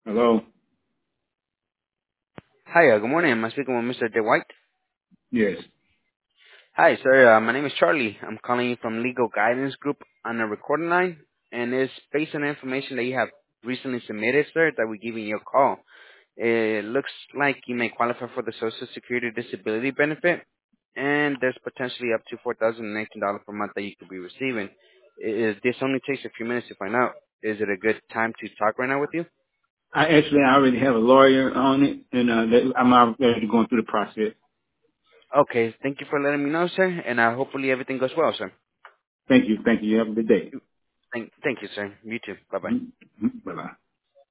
Hello? Hi, good morning. Am I speaking with Mr. DeWhite? Yes. Hi, sir. My name is Charlie. I'm calling you from Legal Guidance Group on the recording line, and it's based on the information that you have recently submitted, sir, that we're giving you a call. It looks like you may qualify for the Social Security Disability Benefit, and there's potentially up to $4,019 per month that you could be receiving. This only takes a few minutes to find out. Is it a good time to talk right now with you? I already have a lawyer on it, and I'm already going through the process. Okay, thank you for letting me know, sir, and hopefully everything goes well, sir. Thank you. Thank you. You have a good day. Thank you, sir. You too. Bye-bye. Bye bye.